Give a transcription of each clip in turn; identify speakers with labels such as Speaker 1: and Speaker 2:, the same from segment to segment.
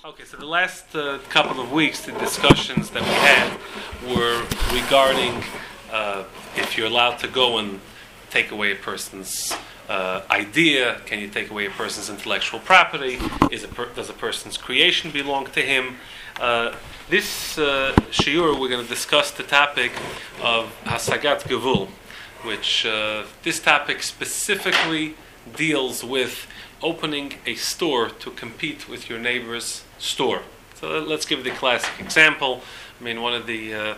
Speaker 1: Okay, so the last couple of weeks, the discussions that we had were regarding if you're allowed to go and take away a person's idea. Can you take away a person's intellectual property? Does a person's creation belong to him? This shiur, we're going to discuss the topic of Hasagat Gevul, which this topic specifically deals with opening a store to compete with your neighbor's store. So let's give the classic example. I mean, one of the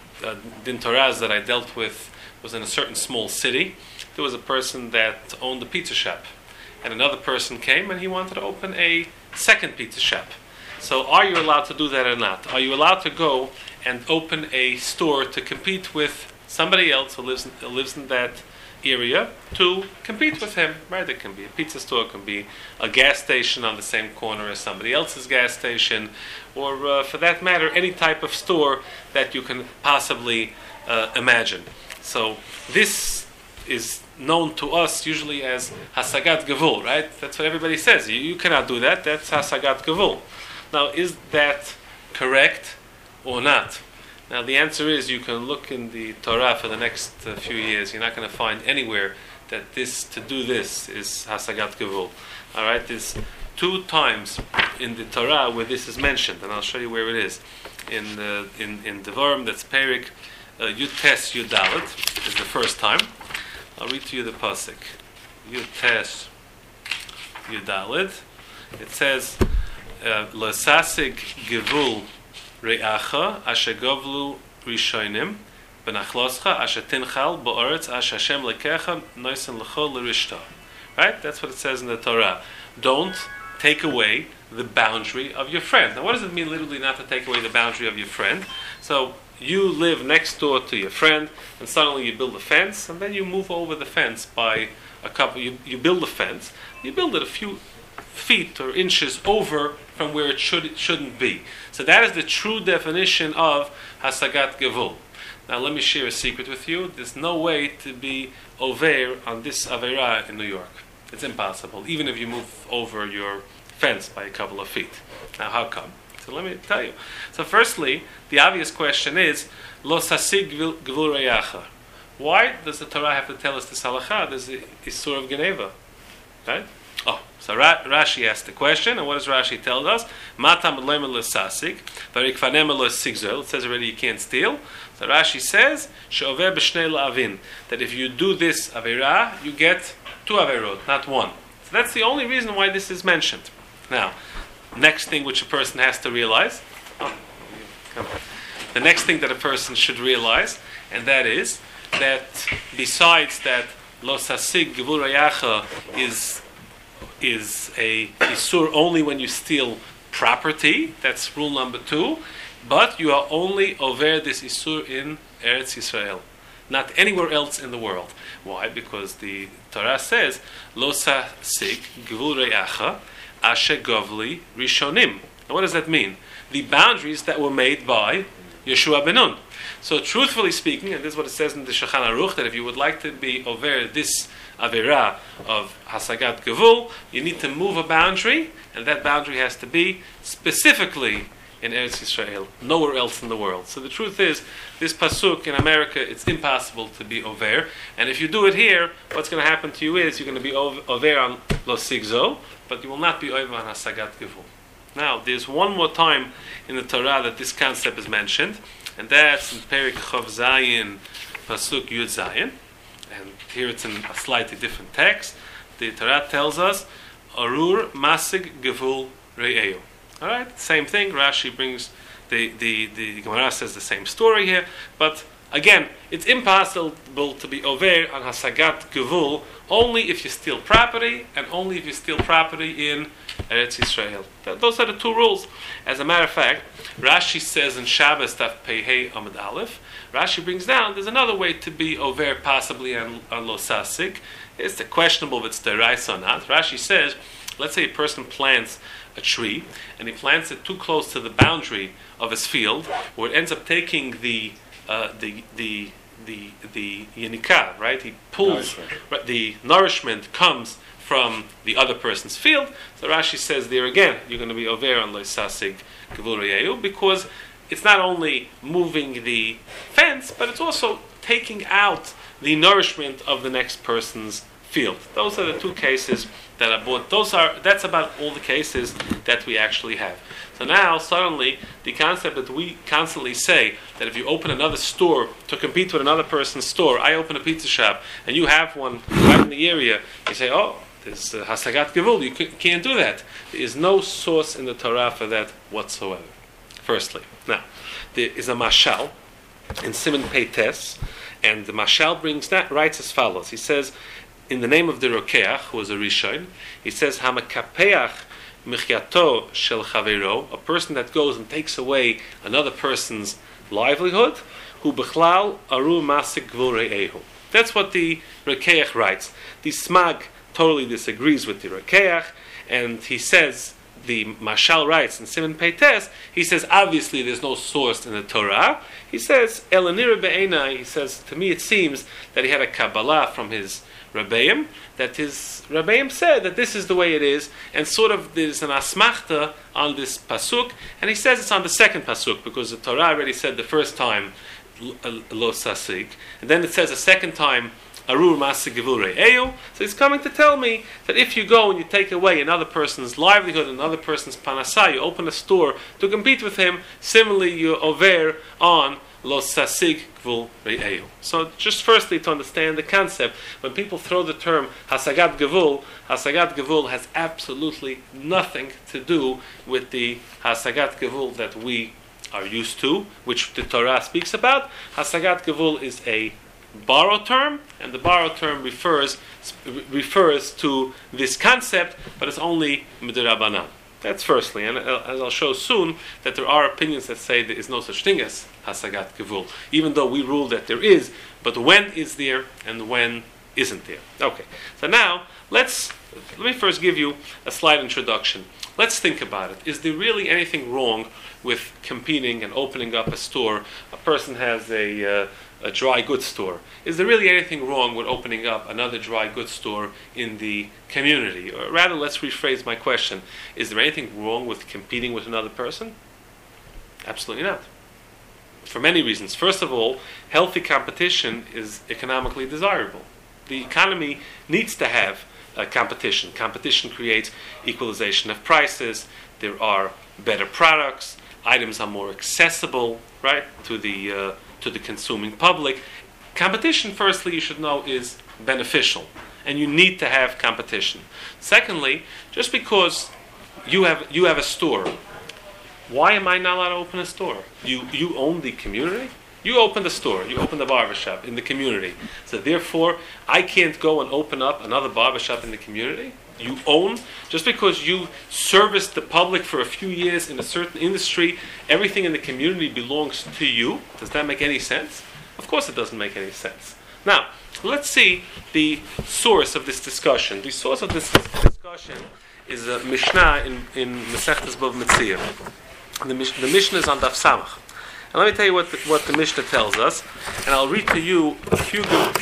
Speaker 1: Din Torahs that I dealt with was in a certain small city. There was a person that owned a pizza shop, and another person came and he wanted to open a second pizza shop. So are you allowed to do that or not? Are you allowed to go and open a store to compete with somebody else who lives in that area to compete with him, right? It can be a pizza store, it can be a gas station on the same corner as somebody else's gas station, or for that matter, any type of store that you can possibly imagine. So this is known to us usually as Hasagat Gevul, right? That's what everybody says. You cannot do that. That's Hasagat Gevul. Now, is that correct or not? Now, the answer is you can look in the Torah for the next few years. You're not going to find anywhere that to do this is Hasagat Gevul. All right, there's 2 times in the Torah where this is mentioned, and I'll show you where it is. In Devarim, that's Perik Yud Tes Yud Dalet is the first time. I'll read to you the pasuk. Yud Tes Yud Dalet. It says, L'sasig Gevul Re'acha asher govlu rishonim benachloscha asher tinchal ba'oretz asher Hashem lekecha noisen l'chol l'rishta. Right? That's what it says in the Torah. Don't take away the boundary of your friend. Now, what does it mean literally not to take away the boundary of your friend? So you live next door to your friend, and suddenly you build a fence, and then you move over the fence by a couple. You build a fence. You build it a few feet or inches over from where it shouldn't be. So that is the true definition of Hasagat Gevul. Now let me share a secret with you. There's no way to be over on this Aveira in New York. It's impossible, even if you move over your fence by a couple of feet. Now how come? So let me tell you. So firstly, the obvious question is, Lo sasig gevul reyacha. Why does the Torah have to tell us this halacha? There's the Isur of Geneva. Right? Oh, so Rashi asked the question, and what does Rashi tell us? Matam le'men l'sasig, v'rikvanem l'sigzel. It says already you can't steal. So Rashi says, she'over b'shnei la'avin, that if you do this avera, you get 2 averot, not 1. So that's the only reason why this is mentioned. Now, next thing which a person has to realize, the next thing that a person should realize, and that is that besides that lo sasig gevul reyacha is a isur only when you steal property. That's rule number 2. But you are only over this isur in Eretz Yisrael, not anywhere else in the world. Why? Because the Torah says lo sasig gevul reyacha asher govli rishonim. Now, what does that mean? The boundaries that were made by Yeshua ben Nun. So, truthfully speaking, and this is what it says in the Shulchan Aruch, that if you would like to be over this Avera of Hasagat Gevul, you need to move a boundary, and that boundary has to be specifically in Eretz Yisrael, nowhere else in the world. So the truth is, this pasuk in America, it's impossible to be over, and if you do it here, what's going to happen to you is you're going to be over on Lo Sigzo, but you will not be over on Hasagat Gevul. Now, there's one more time in the Torah that this concept is mentioned, and that's in Perik Chav Zayin, pasuk Yud Zayin. And here it's in a slightly different text. The Torah tells us, Arur Masig Gevul Re'eu. All right, same thing. Rashi brings the Gemara says the same story here, but again, it's impossible to be over on Hasagat Gevul only if you steal property, and only if you steal property in Eretz Yisrael. Those are the 2 rules. As a matter of fact, Rashi says in Shabbos Taf Pei Amud Aleph, Rashi brings down, there's another way to be over possibly on Lo Sasig. It's questionable if it's deraisa or not. Rashi says, let's say a person plants a tree, and he plants it too close to the boundary of his field, where it ends up taking the Yenikah, right? He pulls, the nourishment comes from the other person's field. So Rashi says there again, you're going to be over on loisasig gevul re'ehu, because it's not only moving the fence, but it's also taking out the nourishment of the next person's field. Those are the two cases that are bought. That's about all the cases that we actually have. So now, suddenly, the concept that we constantly say, that if you open another store to compete with another person's store, I open a pizza shop, and you have one right in the area, you say, oh, there's Hasagat Gevul, you can't do that. There is no source in the Torah for that whatsoever, firstly. Now, there is a mashal in Siman Peites, and the mashal writes as follows. He says, in the name of the Rokeach, who was a Rishon, he says, Hamakapeach Michyato shel Chaveiro, a person that goes and takes away another person's livelihood, who Bechlal Aru Masik Gvul Re'ehu. That's what the Rokeach writes. The Smag totally disagrees with the Rokeach, and he says, the Mashal writes in Siman Peites, he says, obviously there's no source in the Torah. He says, Elanira Be'enai, he says, to me it seems that he had a Kabbalah from his Rabbeim, that his Rabbeim said that this is the way it is, and sort of there's an asmachta on this pasuk, and he says it's on the second pasuk, because the Torah already said the first time, lo sasik, and then it says a second time, arur masik gevul re'ehu. So he's coming to tell me that if you go and you take away another person's livelihood, another person's panasah, you open a store to compete with him, similarly you're over on lo sasig gvul re'ehu. So just firstly to understand the concept, when people throw the term hasagat gevul has absolutely nothing to do with the hasagat gevul that we are used to, which the Torah speaks about. Hasagat gevul is a borrowed term, and the borrowed term refers to this concept, but it's only midrabanan. That's firstly, and as I'll show soon, that there are opinions that say there is no such thing as hasagat gevul, even though we rule that there is, but when is there and when isn't there? Okay, so now let me first give you a slight introduction. Let's think about it. Is there really anything wrong with competing and opening up a store? A person has a dry goods store. Is there really anything wrong with opening up another dry goods store in the community? Or rather, let's rephrase my question. Is there anything wrong with competing with another person? Absolutely not. For many reasons. First of all, healthy competition is economically desirable. The economy needs to have competition. Competition creates equalization of prices. There are better products. Items are more accessible, right, to the consuming public. Competition, firstly, you should know, is beneficial, and you need to have competition. Secondly, just because you have a store, why am I not allowed to open a store? You own the community. You open the store. You open the barbershop in the community. So therefore, I can't go and open up another barbershop in the community. You own, just because you service the public for a few years in a certain industry, everything in the community belongs to you. Does that make any sense? Of course it doesn't make any sense. Now, let's see the source of this discussion. The source of this discussion is a Mishnah in Masechtas Bava Metzia. The Mishnah is on Daf Samach. And let me tell you what the Mishnah tells us, and I'll read to you a few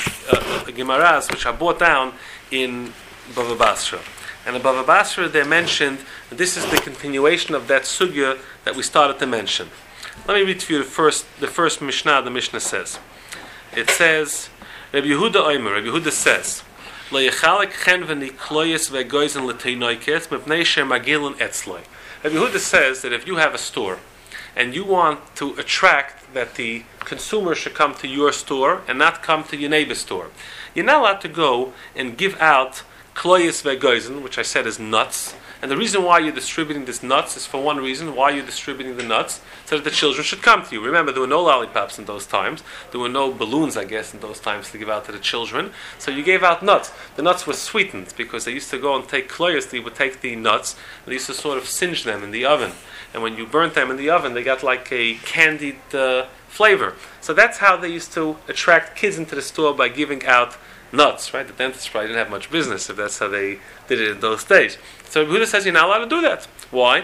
Speaker 1: Gemaras which I brought down in Bava Basra. And in Bava Basra they mentioned that this is the continuation of that sugya that we started to mention. Let me read to you the first Mishnah. The Mishnah says, it says, Rabbi Yehuda says, Lo yechalek chen v'nikloyes v'goyzen l'teinoikes mipnei sher magilun etzloi. Rabbi Yehuda says that if you have a store and you want to attract that the consumer should come to your store and not come to your neighbor's store, you're not allowed to go and give out kloyes vegoizen, which I said is nuts. And the reason why you're distributing this nuts is for one reason. Why you're distributing the nuts? So that the children should come to you. Remember, there were no lollipops in those times. There were no balloons, I guess, in those times to give out to the children. So you gave out nuts. The nuts were sweetened because they used to go and take kloyes. They would take the nuts and they used to sort of singe them in the oven. And when you burnt them in the oven, they got like a candied flavor. So that's how they used to attract kids into the store, by giving out nuts, right? The dentist probably didn't have much business if that's how they did it in those days. So Yehuda says you're not allowed to do that. Why?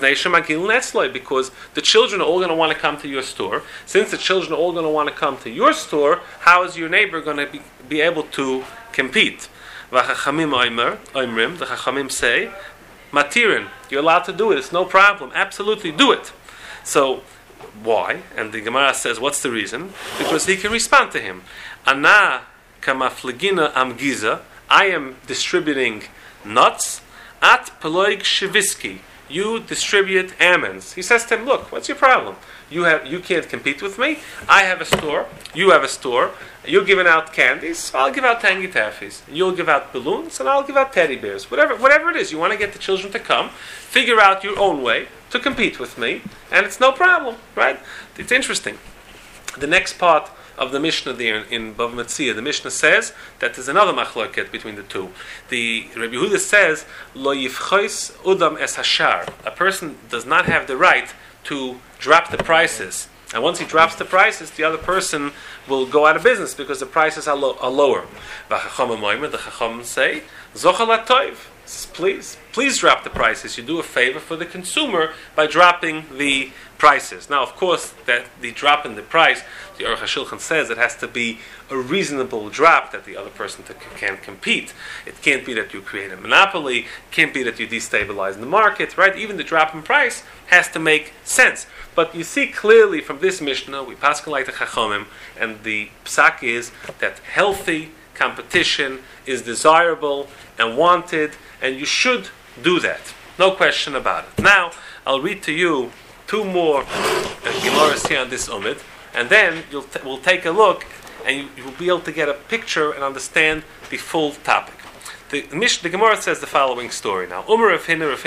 Speaker 1: Because the children are all going to want to come to your store. Since the children are all going to want to come to your store, how is your neighbor going to be able to compete? V'chachamim oimrim, the Chachamim say, Matirin, you're allowed to do it, it's no problem, absolutely do it. So, why? And the Gemara says, what's the reason? Because he can respond to him. Ana kamaflegina amgiza, I am distributing nuts, at peloig shiviski, you distribute almonds. He says to him, look, what's your problem? You can't compete with me. I have a store, you have a store, you're giving out candies, so I'll give out tangy taffies. You'll give out balloons, and I'll give out teddy bears. Whatever it is, you want to get the children to come, figure out your own way to compete with me, and it's no problem, right? It's interesting. The next part of the Mishnah there in Bava Metzia, the Mishnah says that there's another machloket between the two. The Rabbi Yehuda says, Lo yifchois udam es hashar. A person does not have the right to drop the prices. And once he drops the prices, the other person will go out of business because the prices are lower. The Chachamim say, Zochal HaToiv. Please drop the prices. You do a favor for the consumer by dropping the prices. Now, of course, that the drop in the price, the Aruch HaShulchan says it has to be a reasonable drop that the other person can compete. It can't be that you create a monopoly. It can't be that you destabilize the market, right? Even the drop in price has to make sense. But you see clearly from this Mishnah, we paskin like the Chachamim, and the psak is that healthy competition is desirable and wanted, and you should do that. No question about it. Now, I'll read to you two more Gemaras here on this Umid, and then we'll take a look, and you'll be able to get a picture and understand the full topic. The Gemara says the following story. Now, Rav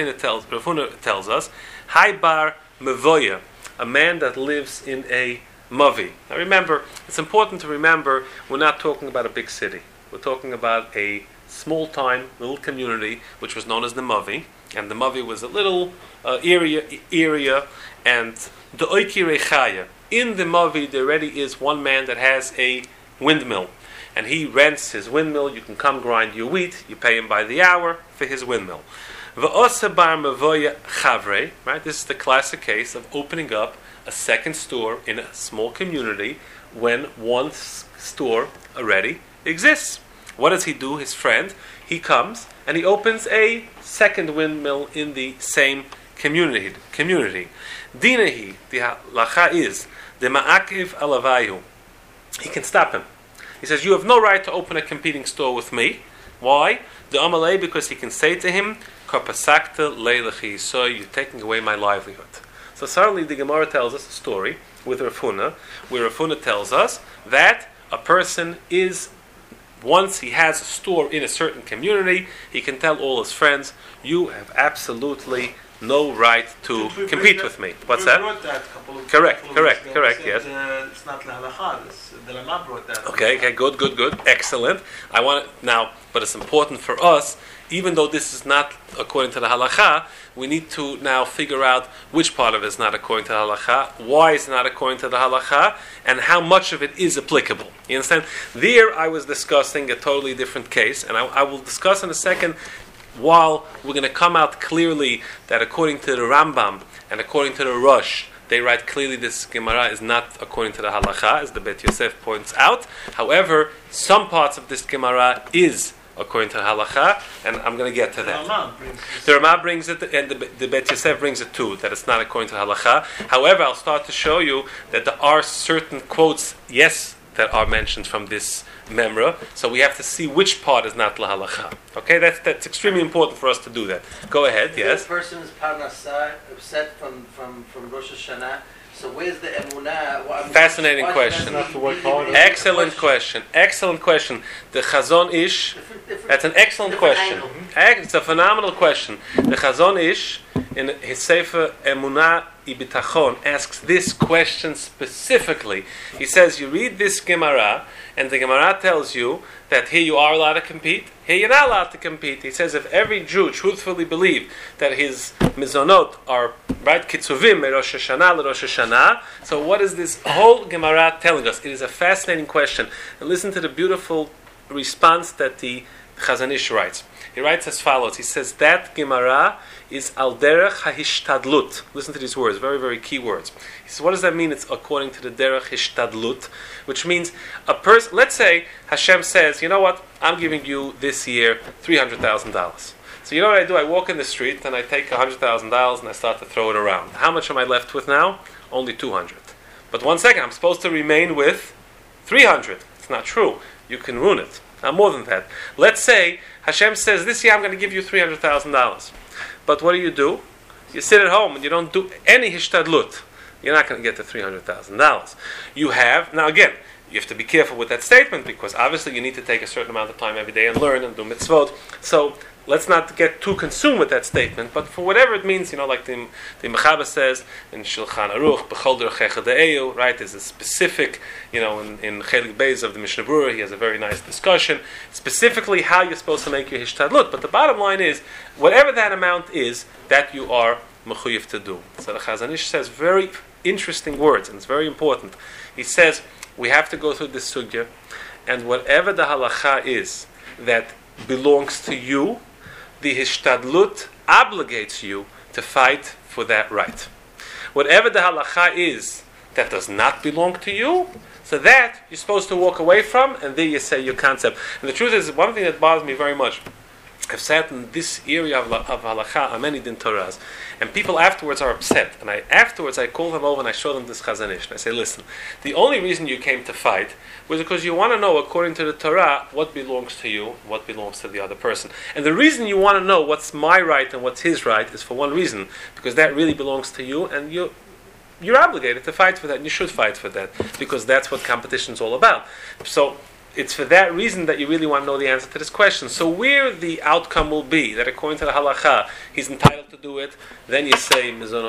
Speaker 1: Huna tells us, Hai bar mevoya, a man that lives in a mavi. Now remember, it's important to remember, we're not talking about a big city. We're talking about a small-time little community, which was known as the mavi, and the mavi was a little area, and the oiki rechaya. In the mavi, there already is one man that has a windmill, and he rents his windmill. You can come grind your wheat. You pay him by the hour for his windmill. V'osa bar mevoya chavre. Right, this is the classic case of opening up a second store in a small community when one store already exists. What does he do? His friend, he comes and he opens a second windmill in the same community. Dinahi, the halacha is the ma'akiv alavayu. He can stop him. He says, you have no right to open a competing store with me. Why? The amalei, because he can say to him, Kapasakta leilechi, so you're taking away my livelihood. So suddenly the Gemara tells us a story with Rav Huna, where Rav Huna tells us that a person is, once he has a store in a certain community, he can tell all his friends, you have absolutely no right to compete with me. What's that? Correct, yes.
Speaker 2: It's not lahalacha. The Rama brought that.
Speaker 1: Okay, good. Excellent. But it's important for us, even though this is not according to the halacha, we need to now figure out which part of it is not according to the halacha, why it's not according to the halacha, and how much of it is applicable. You understand? There I was discussing a totally different case, and I will discuss in a second, while we're going to come out clearly that according to the Rambam and according to the Rosh, they write clearly this Gemara is not according to the halacha, as the Bet Yosef points out. However, some parts of this Gemara is according to the halacha, and I'm going to get to that. The Rama brings it, and the Bet Yosef brings it too, that it's not according to the halacha. However, I'll start to show you that there are certain quotes, yes, that are mentioned from this memra, so we have to see which part is not la halacha. Okay, that's extremely important for us to do that. Go ahead, yes.
Speaker 3: The person is parnasah, upset from Rosh Hashanah. So where's the emunah?
Speaker 1: Fascinating question. Excellent question. The Chazon Ish. That's an excellent question. It's a phenomenal question. The Chazon Ish in his Sefer Emunah Ibitachon asks this question specifically. He says, you read this Gemara, and the Gemara tells you that here you are allowed to compete, here you're not allowed to compete. He says if every Jew truthfully believed that his mizonot are right kitzuvim Rosh Hashanah Rosh Hashanah, so what is this whole Gemara telling us? It is a fascinating question. And listen to the beautiful response that the Chazon Ish writes. He writes as follows. He says that Gemara is al derech hahishtadlut. Listen to these words, very, very key words. He says, what does that mean? It's according to the derech hishtadlut, which means a person. Let's say Hashem says, you know what? I'm giving you this year $300,000. So you know what I do? I walk in the street and I take $100,000 and I start to throw it around. How much am I left with now? Only 200. But 1 second, I'm supposed to remain with 300. It's not true. You can ruin it. Now more than that. Let's say Hashem says, this year I'm going to give you $300,000. But what do? You sit at home and you don't do any hishtadlut. You're not going to get the $300,000. You have, now again, you have to be careful with that statement because obviously you need to take a certain amount of time every day and learn and do mitzvot. So let's not get too consumed with that statement, but for whatever it means, like the Mechaber says in Shulchan Aruch, B'chol derechecha de'eu, right? There's a specific, in Chelik Beis of the Mishnah Berurah, he has a very nice discussion, specifically how you're supposed to make your hishtadlut. But the bottom line is, whatever that amount is, that you are mechuyev to do. So the Chazon Ish says very interesting words, and it's very important. He says, we have to go through this sugya, and whatever the halacha is that belongs to you, the hishtadlut obligates you to fight for that right. Whatever the halacha is that does not belong to you, so that you're supposed to walk away from, and there you say your concept. And the truth is, one thing that bothers me very much, I've sat in this area of halacha on many din Torahs, and people afterwards are upset. And I call them over and I show them this Chazon Ish. And I say, listen, the only reason you came to fight was because you want to know, according to the Torah, what belongs to you, what belongs to the other person. And the reason you want to know what's my right and what's his right is for one reason, because that really belongs to you, and you're obligated to fight for that, and you should fight for that, because that's what competition is all about. So it's for that reason that you really want to know the answer to this question. So where the outcome will be, that according to the halacha, he's entitled to do it, then you say,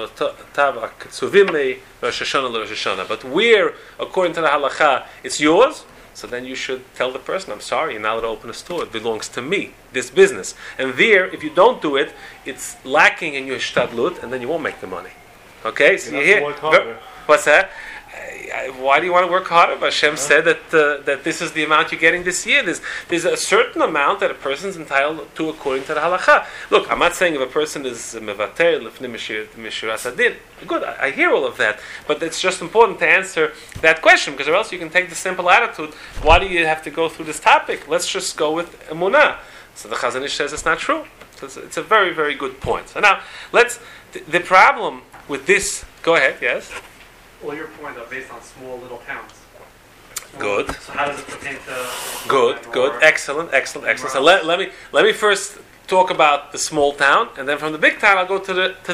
Speaker 1: but where, according to the halacha, it's yours, so then you should tell the person, I'm sorry, you're not allowed to open a store, it belongs to me, this business. And there, if you don't do it, it's lacking in your shtadlut, and then you won't make the money. Okay, so you hear, what's that? Why do you want to work harder? Hashem said that this is the amount you're getting this year. There's a certain amount that a person's entitled to according to the halacha. Look, I'm not saying if a person is mevater lifnei mishiras hadin. Good, I hear all of that, but it's just important to answer that question, because or else you can take the simple attitude, why do you have to go through this topic? Let's just go with emunah. So the Chazon Ish says it's not true. So it's a very, very good point. So now, the problem with this, go ahead, yes?
Speaker 4: Well, your point are based on small little towns.
Speaker 1: Good.
Speaker 4: So how does it pertain to?
Speaker 1: Good. Excellent. So let me first talk about the small town, and then from the big town I'll go to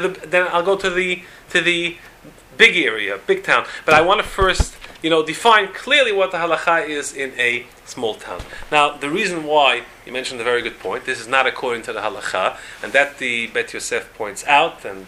Speaker 1: the big area, big town. But I want to first, define clearly what the halacha is in a small town. Now, the reason why you mentioned a very good point. This is not according to the halacha, and that the Bet Yosef points out, and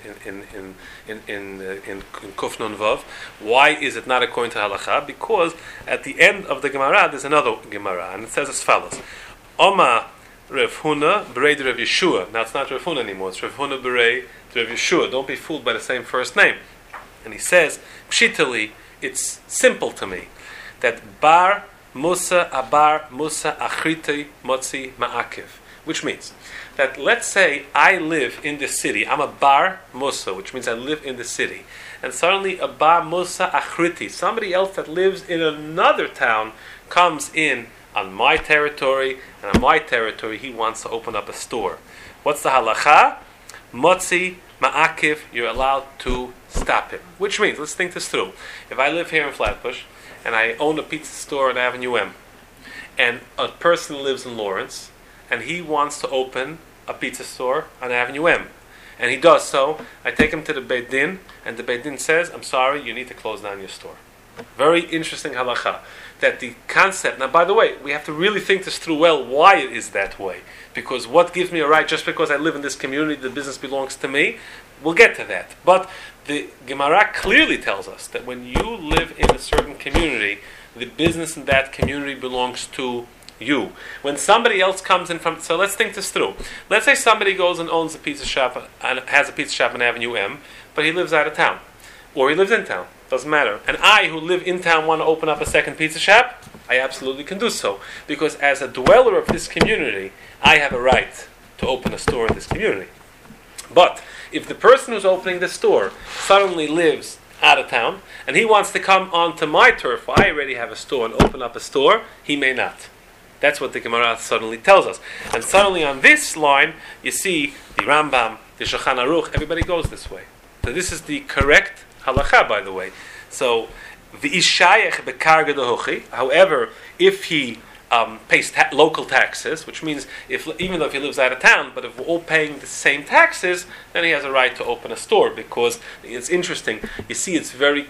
Speaker 1: in Kuf Nun Vav, why is it not according to halacha? Because at the end of the Gemara there's another Gemara, and it says as follows: Oma Rav Huna Berei Rav Yeshua. Now it's not Rav Huna anymore; it's Rav Huna Berei Rav Yeshua. Don't be fooled by the same first name. And he says, Pshitali, it's simple to me that Bar Musa Abar Musa Achriti Motzi Ma'akiv, which means that let's say I live in the city. I'm a Bar Musa, which means I live in the city, and suddenly a Bar Musa Achriti, somebody else that lives in another town, comes in on my territory, and on my territory he wants to open up a store. What's the halacha? Motzi Ma'akiv, you're allowed to stop him. Which means, let's think this through. If I live here in Flatbush, and I own a pizza store on Avenue M, and a person lives in Lawrence, and he wants to open a pizza store on Avenue M, and he does so, I take him to the Beit Din, and the Beit Din says, I'm sorry, you need to close down your store. Very interesting halacha. That the concept, now by the way, we have to really think this through well, why it is that way. Because what gives me a right, just because I live in this community, the business belongs to me? We'll get to that. But the Gemara clearly tells us that when you live in a certain community, the business in that community belongs to you. When somebody else comes in from, so let's think this through. Let's say somebody goes and owns a pizza shop, and has a pizza shop on Avenue M, but he lives out of town. Or he lives in town. Doesn't matter. And I, who live in town, want to open up a second pizza shop. I absolutely can do so. Because as a dweller of this community, I have a right to open a store in this community. But if the person who's opening the store suddenly lives out of town, and he wants to come onto my turf where I already have a store and open up a store, he may not. That's what the Gemara suddenly tells us. And suddenly on this line, you see the Rambam, the Shulchan Aruch, everybody goes this way. So this is the correct halacha, by the way. So, v'ishayech bekarga dehochi. However, if he pays local taxes, which means even though if he lives out of town, but if we're all paying the same taxes, then he has a right to open a store. Because it's interesting. You see, it's very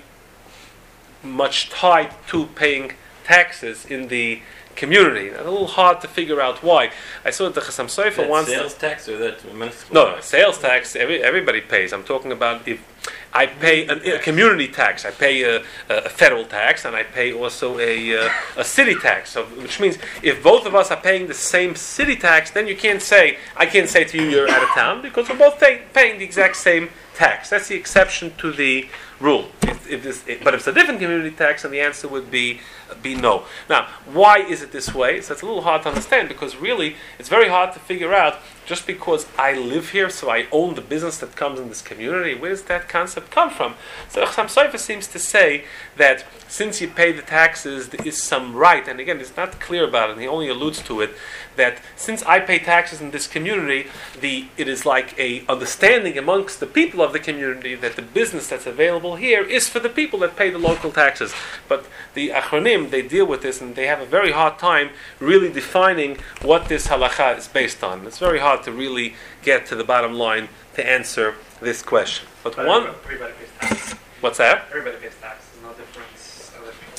Speaker 1: much tied to paying taxes in the community. It's a little hard to figure out why. I saw that the Chassam Sofer wants
Speaker 5: sales tax or that municipal?
Speaker 1: No, sales tax. Everybody pays. I'm talking about if I pay a community tax, I pay a federal tax, and I pay also a city tax. So, which means if both of us are paying the same city tax, then I can't say to you you're out of town because we're both paying the exact same tax. That's the exception to the rule. But if it's a different community tax, then the answer would be no. Now, why is it this way? So it's a little hard to understand because really it's very hard to figure out just because I live here, so I own the business that comes in this community. Where does that concept come from? So Chassam Sofer seems to say that since you pay the taxes, there is some right, and again, it's not clear about it, and he only alludes to it, that since I pay taxes in this community, it is like a understanding amongst the people of the community that the business that's available here is for the people that pay the local taxes. But the Achronim, they deal with this, and they have a very hard time really defining what this halacha is based on. It's very hard to really get to the bottom line to answer this question. But
Speaker 4: everybody pays tax.
Speaker 1: What's that?
Speaker 4: Everybody pays tax. There's no difference.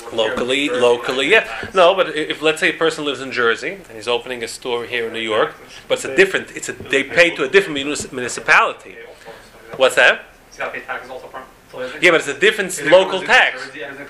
Speaker 1: Locally, yeah. No, but if let's say a person lives in Jersey and he's opening a store here in New York, but they pay to a different municipality. What's that?
Speaker 4: He's got to pay taxes also from.
Speaker 1: Yeah, but it's a different local tax.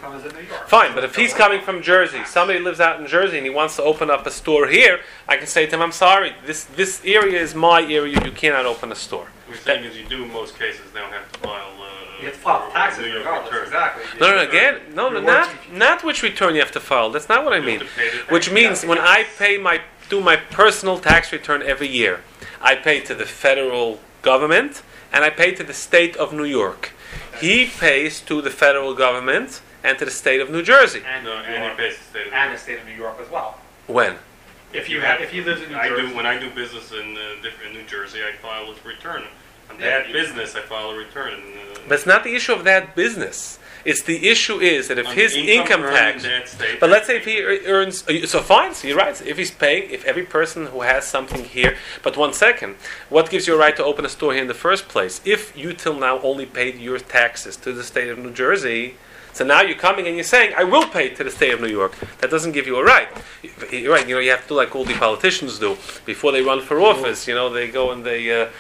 Speaker 1: Fine, but if he's coming from Jersey, somebody lives out in Jersey and he wants to open up a store here, I can say to him, I'm sorry, this area is my area, you cannot open a store.
Speaker 6: What you're saying is you do in most cases now have to file
Speaker 4: you have to file taxes
Speaker 6: New York
Speaker 4: regardless,
Speaker 6: return.
Speaker 4: exactly.
Speaker 1: Not which return you have to file. That's not what I mean. Which means when I do my personal tax return every year, I pay to the federal government and I pay to the state of New York. He pays to the federal government and to the state of New Jersey.
Speaker 4: And
Speaker 6: he pays
Speaker 4: the state of New York as well.
Speaker 1: When?
Speaker 4: If he lives in New Jersey.
Speaker 6: When I do business in New Jersey, I file a return. On that business, I file a return.
Speaker 1: But it's not the issue of that business. It's the issue is that if his income tax, but let's say if he earns, so fine, so you're right. If he's paying, if every person who has something here, but 1 second, what gives you a right to open a store here in the first place? If you till now only paid your taxes to the state of New Jersey, so now you're coming and you're saying, I will pay to the state of New York. That doesn't give you a right. You're right, you have to do like all the politicians do. Before they run for office, they go and they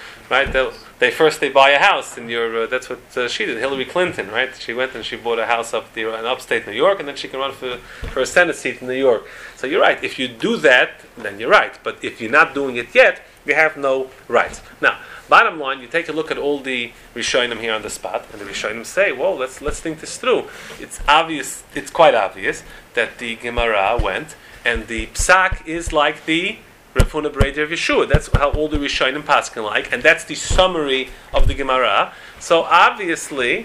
Speaker 1: they buy a house in that's what she did, Hillary Clinton, right? She went and she bought a house up there in upstate New York, and then she can run for a Senate seat in New York. So you're right. If you do that, then you're right. But if you're not doing it yet, you have no rights. Now, bottom line, you take a look at all the Rishonim here on the spot, and the Rishonim say, well, let's think this through. It's obvious, it's quite obvious that the Gemara went, and the Psak is like the Rav Huna Breder of Yeshua. That's how all the Rishonim paskin like, and that's the summary of the Gemara. So obviously,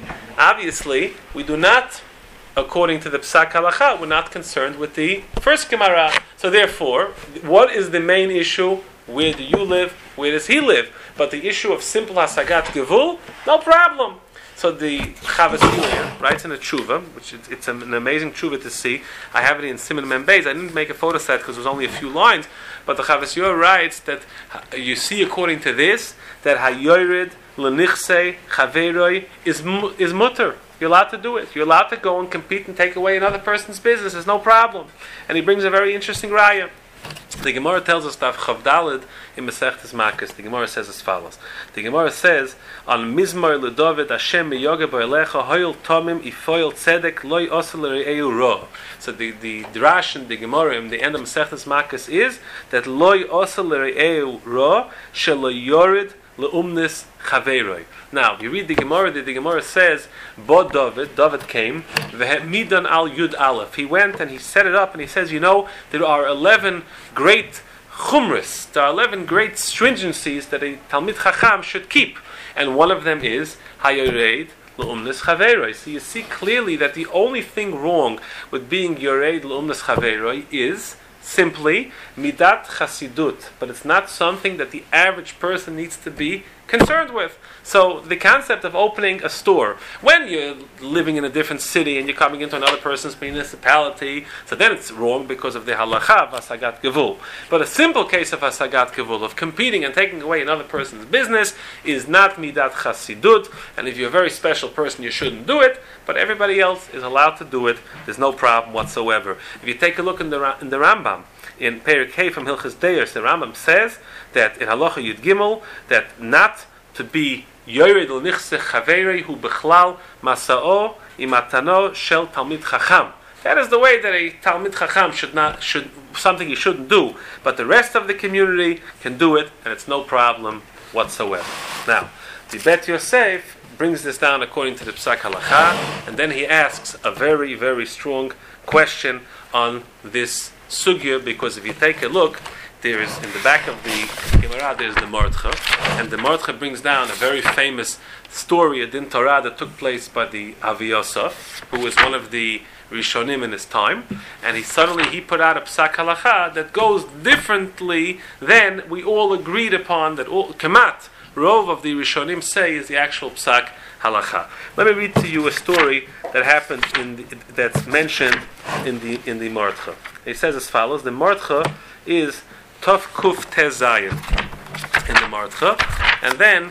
Speaker 1: we do not, according to the Psak Halacha, we're not concerned with the first Gemara. So therefore, what is the main issue? Where do you live? Where does he live? But the issue of simple hasagat gevul, no problem. So the Chavas Yair writes in a tshuva, which it's an amazing tshuva to see. I have it in Siman Mem Beis. I didn't make a photo set because it was only a few lines. But the Chavas Yair writes that you see, according to this, that hayored lenichse chaveroi is mutter. You're allowed to do it. You're allowed to go and compete and take away another person's business. There's no problem. And he brings a very interesting raya. The Gemara tells us that Chavdalid in Masechtas Makkos. The Gemara says as follows. The Gemara says, "On Mizmor LeDavid Hashem miyoge bo'elecha hoyel tomim ifoyel tzedek loy osel re'eu ro." So the drash in the Gemara in the end of Masechtas Makkos is that loy osel re'eu ro shelo yorid leumnis chaveroi. Now, you read the Gemara says, Bo David came, v'hemidan al yud aleph. He went and he set it up and he says, there are 11 great chumras, there are 11 great stringencies that a Talmid Chacham should keep. And one of them is, hayoreid leumnis chaveroi. So you see clearly that the only thing wrong with being yoreid leumnis chaveroi is simply midat chasidut, but it's not something that the average person needs to be concerned with. So the concept of opening a store, when you're living in a different city and you're coming into another person's municipality, so then it's wrong because of the halacha of asagat gevul. But a simple case of asagat gevul, of competing and taking away another person's business, is not midat chasidut, and if you're a very special person you shouldn't do it, but everybody else is allowed to do it. There's no problem whatsoever. If you take a look in the Rambam, in Perek Hey from Hilchos Deos, the Rambam says that in Halacha Yud Gimel, that not to be yored l'nichse chaverei hu bechlal masao imatano shel talmid chacham. That is the way that a talmid chacham should something he shouldn't do, but the rest of the community can do it, and it's no problem whatsoever. Now, the Bet Yosef brings this down according to the Psak Halacha, and then he asks a very, very strong question on this sugya, because if you take a look, there is in the back of the Gemara, there's the Mordcha, and the Mordcha brings down a very famous story, a din Torah that took place by the Avi Yosef, who was one of the Rishonim in his time, and he put out a Psak Halacha that goes differently than we all agreed upon, that all Kamat, Rov of the Rishonim say is the actual Psak Halacha. Let me read to you a story that happened that's mentioned in the Mordcha. It says as follows: the Mordcha is Tov Kuf Tez Zayin in the Mordcha, and then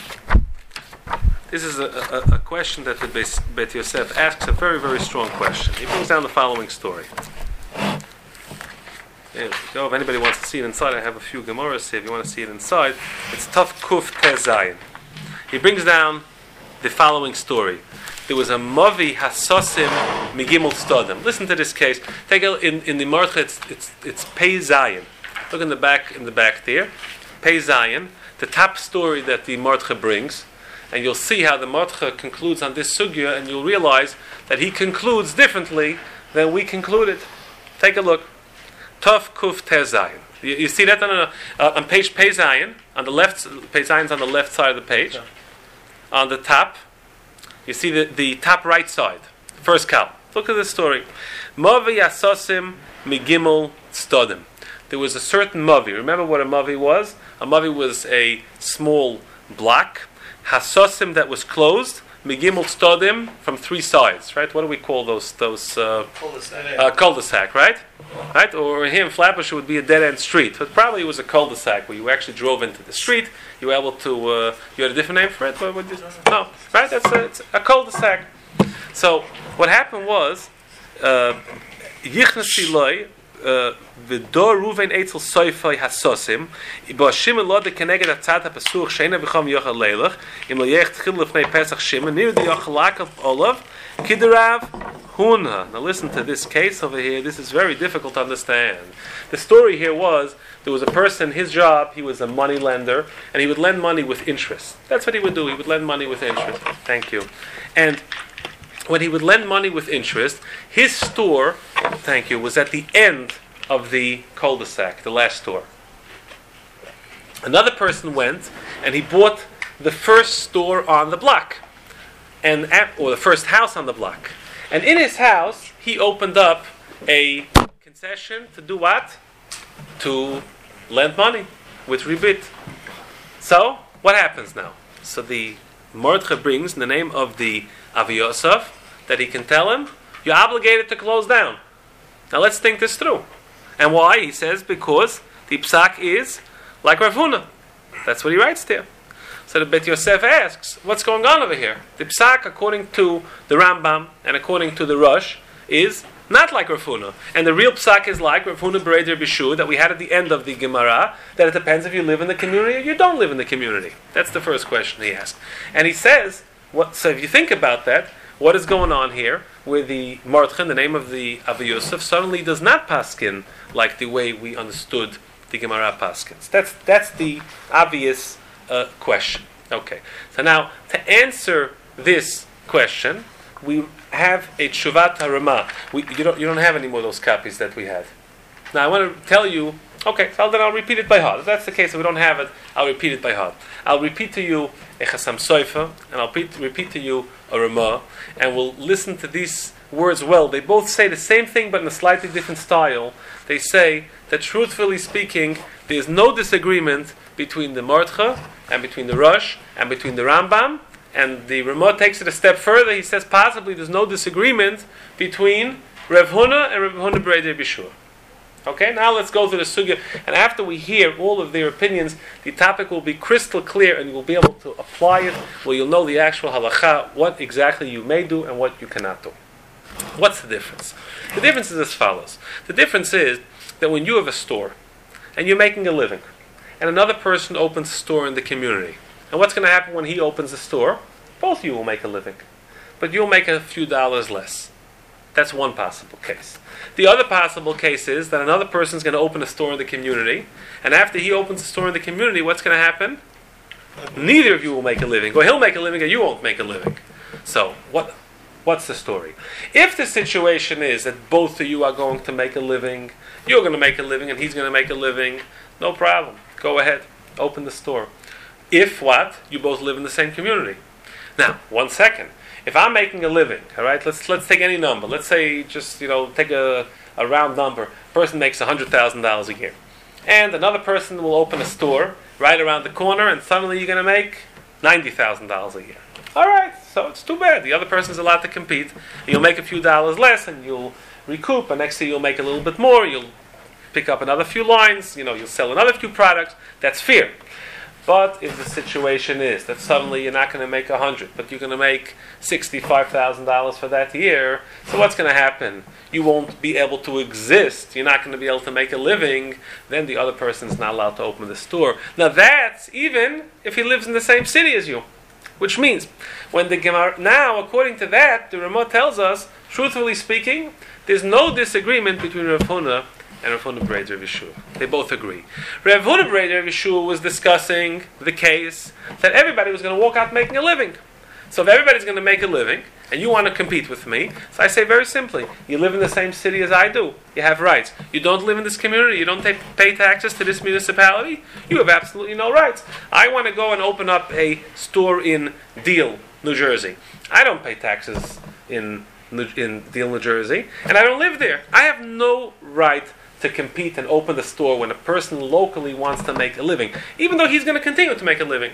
Speaker 1: this is a question that the Bet Yosef asks, a very, very strong question. He brings down the following story. There we go. If anybody wants to see it inside, I have a few Gemaras here. If you want to see it inside, it's Tov Kuf Tez Zayin. He brings down the following story. There was a Mavi Hasosim Migimel Stodim. Listen to this case. Take a, in the Mordcha, it's Pei Zayin. Look in the back there. Pei Zayin, the top story that the Mordcha brings, and you'll see how the Mordcha concludes on this sugya, and you'll realize that he concludes differently than we concluded. Take a look. Tov Kuf Tez Zayin. You see that on page Pei Zayin, on the left. Pei Zayin's on the left side of the page. Yeah. On the top, you see the top right side, first column. Look at this story. Mavi Asosim Migimel Stodim. There was a certain Mavi. Remember what a Mavi was? A Mavi was a small block. Hasosim that was closed. Migimel Stodim from three sides. Right? What do we call those? Cul-de-sac, right? Right? Or here in Flatbush it would be a dead-end street. But probably it was a cul-de-sac where you actually drove into the street. You were able to. You had a different name for it? No, right? It's a cul-de-sac. So what happened was, Yichnasiloi v'dor Ruven Eitzel Soifai Hasosim Ibo Shimon lo de keneged atzat hapasuch sheina v'cham yochel leilach im lo yech tchil lefnei Pesach Shimon near the yochel lakav olav kiderav Huna. Now listen to this case over here. This is very difficult to understand. The story here was, there was a person, his job, he was a money lender, and he would lend money with interest. That's what he would do. He would lend money with interest. Thank you. And when he would lend money with interest, his store, thank you, was at the end of the cul-de-sac, the last store. Another person went and he bought the first store on the block, or the first house on the block. And in his house, he opened up a concession to do what? To lend money with ribit. So, what happens now? So the Mordcha brings in the name of the Avi Yosef that he can tell him, you're obligated to close down. Now let's think this through. And why? He says, because the psak is like Rav Huna. That's what he writes there. So the Bet Yosef asks, what's going on over here? The psak, according to the Rambam and according to the Rosh, is not like Rav Huna. And the real psak is like Rav Huna Bereder Bishur that we had at the end of the Gemara, that it depends if you live in the community or you don't live in the community. That's the first question he asked. And he says, so if you think about that, what is going on here, where the Mordcha, the name of the Avi Yosef, suddenly does not paskin like the way we understood the Gemara paskins. That's the obvious question. Okay, so now to answer this question, we have a Tshuvat HaRamah. You don't have any more of those copies that we had. Now I want to tell you. Okay, so then I'll repeat it by heart. If that's the case, if we don't have it, I'll repeat it by heart. I'll repeat to you a Chassam Sofer, and I'll repeat to you a Ramah, and we'll listen to these words well. They both say the same thing, but in a slightly different style. They say that, truthfully speaking, there is no disagreement between the Mordcha, and between the Rosh, and between the Rambam, and the Ramah takes it a step further. He says possibly there's no disagreement between Rav Huna and Rav Huna Breder Bishur. Okay, now let's go to the sugya, and after we hear all of their opinions, the topic will be crystal clear, and you will be able to apply it, where you'll know the actual halacha, what exactly you may do and what you cannot do. What's the difference? The difference is as follows. The difference is that when you have a store, and you're making a living, and another person opens a store in the community, and what's going to happen when he opens a store? Both of you will make a living, but you'll make a few dollars less. That's one possible case. The other possible case is that another person is going to open a store in the community, and after he opens a store in the community, what's going to happen? Neither of you will make a living, or he'll make a living, and you won't make a living. So, what's the story? If the situation is that both of you are going to make a living, you're going to make a living, and he's going to make a living, no problem. Go ahead, open the store. If what? You both live in the same community. Now, 1 second. If I'm making a living, all right, let's take any number. Let's say just take a round number. Person makes $100,000 a year, and another person will open a store right around the corner, and suddenly you're going to make $90,000 a year. All right, so it's too bad. The other person's allowed to compete. You'll make a few dollars less, and you'll recoup. And next year you'll make a little bit more. You'll pick up another few lines. You'll sell another few products. That's fair. But if the situation is that suddenly you're not going to make 100, but you're going to make $65,000 for that year, so what's going to happen? You won't be able to exist. You're not going to be able to make a living. Then the other person's not allowed to open the store. Now that's even if he lives in the same city as you. Which means, when the Gemara, now according to that, the Ramah tells us, truthfully speaking, there's no disagreement between Rav Huna and Rav Huna Breder Bishur. They both agree. Rav Huna Breder Bishur was discussing the case that everybody was going to walk out making a living. So if everybody's going to make a living, and you want to compete with me, so I say very simply, you live in the same city as I do. You have rights. You don't live in this community. You don't pay taxes to this municipality. You have absolutely no rights. I want to go and open up a store in Deal, New Jersey. I don't pay taxes in Deal, New Jersey, and I don't live there. I have no right to compete and open the store when a person locally wants to make a living, even though he's going to continue to make a living.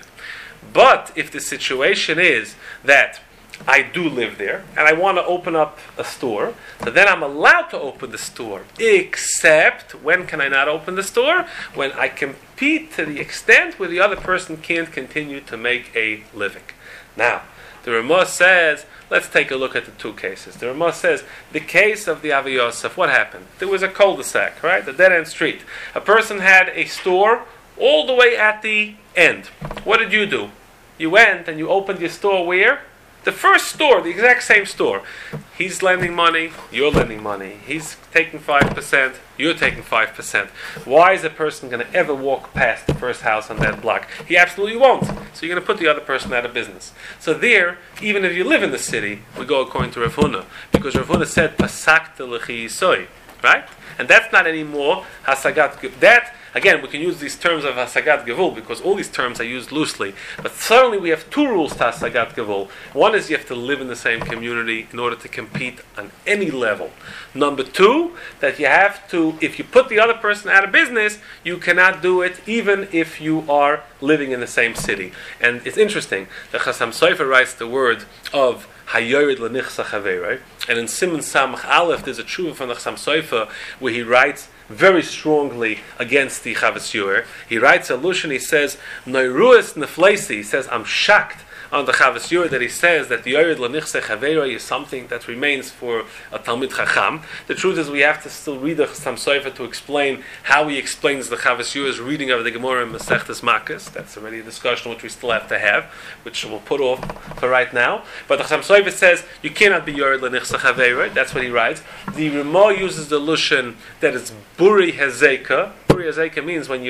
Speaker 1: But if the situation is that I do live there and I want to open up a store, so then I'm allowed to open the store. Except, when can I not open the store? When I compete to the extent where the other person can't continue to make a living. Now, the Ramah says, let's take a look at the two cases. The Ramah says, the case of the Avi Yosef, what happened? There was a cul-de-sac, right? A dead-end street. A person had a store all the way at the end. What did you do? You went and you opened your store where? The first store, the exact same store. He's lending money, you're lending money. He's taking 5%, you're taking 5%. Why is a person going to ever walk past the first house on that block? He absolutely won't. So you're going to put the other person out of business. So there, even if you live in the city, we go according to Rav Huna. Because Rav Huna said, Pasakta l'chi yisoi. Right? And that's not anymore Hasagat. That, again, we can use these terms of Hasagat Gevul because all these terms are used loosely. But certainly we have two rules to Hasagat Gevul. One is you have to live in the same community in order to compete on any level. Number two, that you have to, if you put the other person out of business, you cannot do it even if you are living in the same city. And it's interesting, the Chassam Sofer writes the word of Hayored l'nichsa chavei, and in Siman Samach Aleph there's a tshuva from the Chassam Sofer where he writes very strongly against the Chavas Yair. He writes a Lushan, he says, Noiruas neflesi, he says, I'm shocked on the Chavas Yair that he says that the Yored l'nichsa chavei is something that remains for a Talmid Chacham. The truth is we have to still read the Chassam Sofer to explain how he explains the Chavas Yair's reading of the Gemara in Masechtas Makkos. That's already a discussion which we still have to have, which we'll put off for right now. But the Chassam Sofer says you cannot be Yored l'nichsa chavei. That's what he writes. The Ramah uses the Lushan that it's Buri Hazeka. Buri Hazeka means when you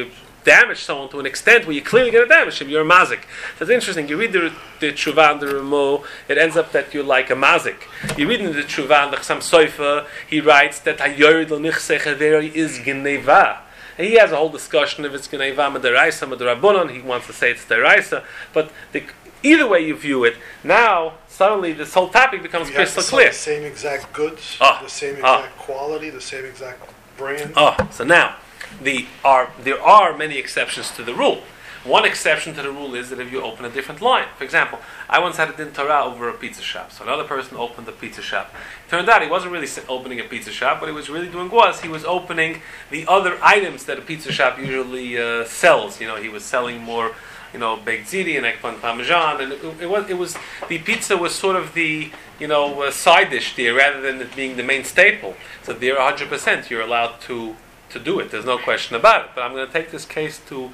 Speaker 1: damage someone to an extent where you're clearly going to damage him, you're a mazik. So it's interesting. You read the Tshuva and the Remo, it ends up that you're like a mazik. You read in the Tshuva and the Chassam Sofer, he writes that Hayorid l'nichsei chaveri is geneva. And he has a whole discussion if it's geneva medaraisa medarabonon. He wants to say it's deraisa, but either way you view it, now suddenly this whole topic becomes crystal clear.
Speaker 5: The same exact goods, the same exact quality, the same exact brand.
Speaker 1: So now there are many exceptions to the rule. One exception to the rule is that if you open a different line. For example, I once had a din Torah over a pizza shop. So another person opened a pizza shop. It turned out he wasn't really opening a pizza shop. What he was really doing he was opening the other items that a pizza shop usually sells. You know, he was selling more, baked ziti and eggplant parmesan, and it was the pizza was sort of the side dish there rather than it being the main staple. So there, 100%, you're allowed to do it. There's no question about it. But I'm going to take this case to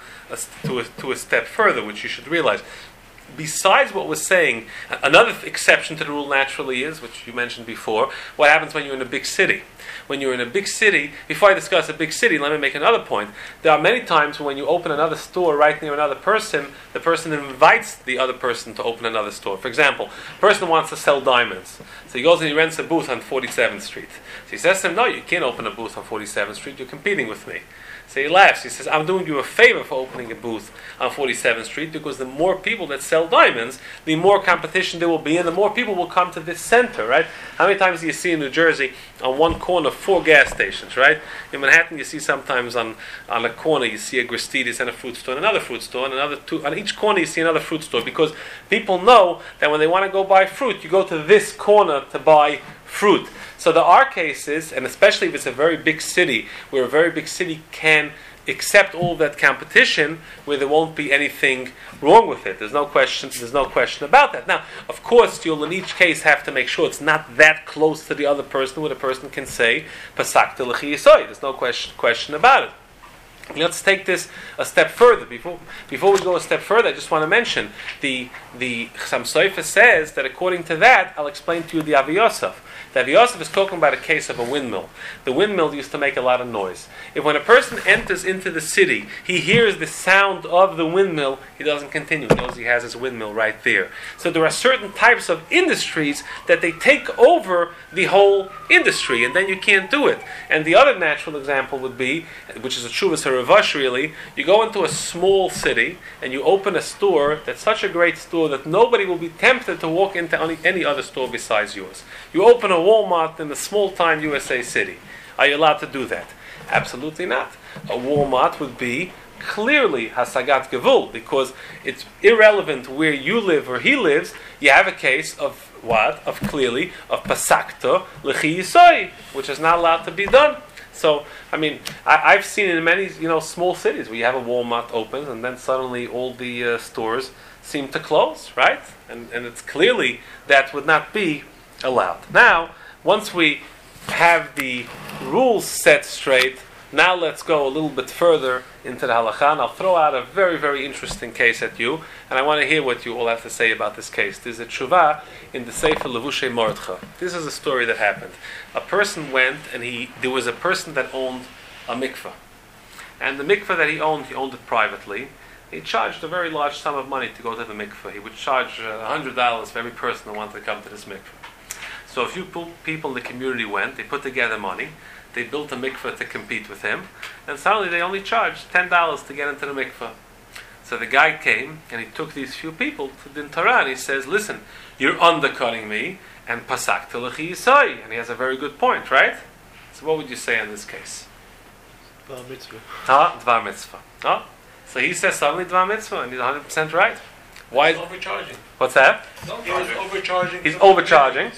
Speaker 1: a step further, which you should realize. Besides what we're saying, another exception to the rule naturally is, which you mentioned before, what happens when you're in a big city. When you're in a big city, before I discuss a big city, let me make another point. There are many times when you open another store right near another person, the person invites the other person to open another store. For example, a person wants to sell diamonds. So he goes and he rents a booth on 47th Street. So he says to him, no, you can't open a booth on 47th Street, you're competing with me. So he laughs. He says, I'm doing you a favor for opening a booth on 47th Street because the more people that sell diamonds, the more competition there will be and the more people will come to this center, right? How many times do you see in New Jersey on one corner 4 gas stations, right? In Manhattan you see sometimes on a corner you see a Gristedes and a fruit store and another fruit store and another two. On each corner you see another fruit store because people know that when they want to go buy fruit, you go to this corner to buy fruit. So there are cases, and especially if it's a very big city, where a very big city can accept all of that competition, where there won't be anything wrong with it. There's no question about that. Now, of course, you'll in each case have to make sure it's not that close to the other person where the person can say, Pasakta l'chi yisoy. There's no question about it. Let's take this a step further. Before we go a step further, I just want to mention the Chassam Sofer says that according to that, I'll explain to you the Avi Yosef. The Avi Yosef is talking about a case of a windmill. The windmill used to make a lot of noise. If when a person enters into the city, he hears the sound of the windmill, he doesn't continue. He knows he has his windmill right there. So there are certain types of industries that they take over the whole industry, and then you can't do it. And the other natural example would be, which is a Chuvas HaRavash really, you go into a small city and you open a store that's such a great store that nobody will be tempted to walk into any other store besides yours. You open a Walmart in a small-time USA city. Are you allowed to do that? Absolutely not. A Walmart would be clearly Hasagat Gevul, because it's irrelevant where you live or he lives. You have a case of what? Of Pasakta L'chi Yisoy, which is not allowed to be done. So, I mean, I've seen in many, small cities where you have a Walmart opens and then suddenly all the stores seem to close, right? And it's clearly that would not be allowed. Now, once we have the rules set straight, now let's go a little bit further into the halakha, and I'll throw out a very, very interesting case at you, and I want to hear what you all have to say about this case. There's a tshuva in the Sefer Levushay Mordcha. This is a story that happened. A person went, and there was a person that owned a mikveh. And the mikveh that he owned it privately. He charged a very large sum of money to go to the mikveh. He would charge $100 for every person who wanted to come to this mikveh. So a few people in the community went, they put together money, they built a mikveh to compete with him, and suddenly they only charged $10 to get into the mikveh. So the guy came, and he took these few people to Din Torah, and he says, listen, you're undercutting me, and Pasakta L'chi Yisoy. And he has a very good point, right? So what would you say in this case?
Speaker 5: Dvar mitzvah.
Speaker 1: Dvar mitzvah. So he says suddenly Dvar mitzvah, and he's 100% right. Why?
Speaker 2: He's overcharging.
Speaker 1: What's that?
Speaker 2: He was overcharging.
Speaker 1: He's overcharging.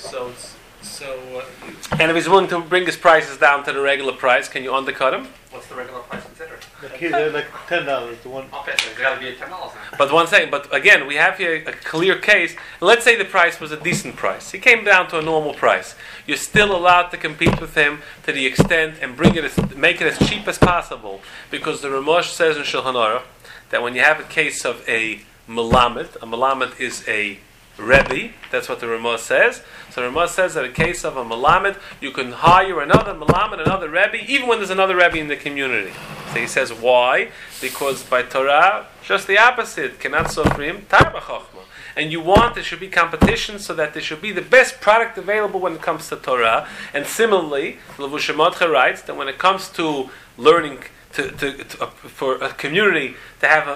Speaker 2: So
Speaker 1: and if he's willing to bring his prices down to the regular price, can you undercut him?
Speaker 4: What's the regular price considered?
Speaker 5: Like $10. The one.
Speaker 4: Okay, so it's got to be $10 now.
Speaker 1: But one thing, but again, we have here a clear case. Let's say the price was a decent price. He came down to a normal price. You're still allowed to compete with him to the extent and make it as cheap as possible, because the Ramosh says in Shulchan Aruch that when you have a case of a melamed is a Rebbe, that's what the Ramah says. So the Ramah says that in case of a melamed, you can hire another melamed, another Rebbe, even when there's another Rebbe in the community. So he says, why? Because by Torah, just the opposite. Cannot sofrim, tarba chochma. And you want there should be competition so that there should be the best product available when it comes to Torah. And similarly, Levushei Mordechai writes that when it comes to learning, for a community to have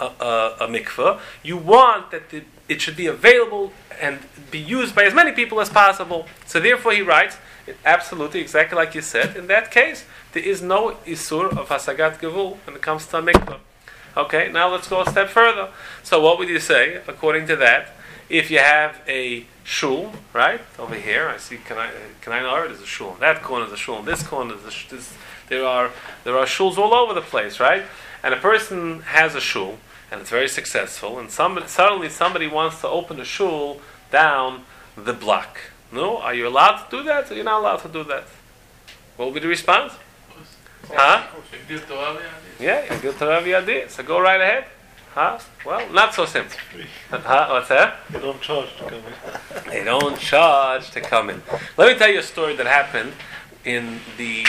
Speaker 1: a mikveh, you want that it should be available and be used by as many people as possible. So therefore he writes, absolutely, exactly like you said, in that case, there is no isur of hasagat gevul when it comes to a mikveh. Okay, now let's go a step further. So what would you say, according to that, if you have a shul, right, over here, I see, can I know there's a shul, in that corner is a shul, in this corner is a shul, there are shuls all over the place, right? And a person has a shul, and it's very successful, and suddenly somebody wants to open a shul down the block. No? Are you allowed to do that, or you're not allowed to do that? What will be the response? Huh? Yeah, Yagdil Torah v'Yadi. So go right ahead. Huh? Well, not so simple. Huh? What's that?
Speaker 5: They don't charge to come in.
Speaker 1: They don't charge to come in. Let me tell you a story that happened in the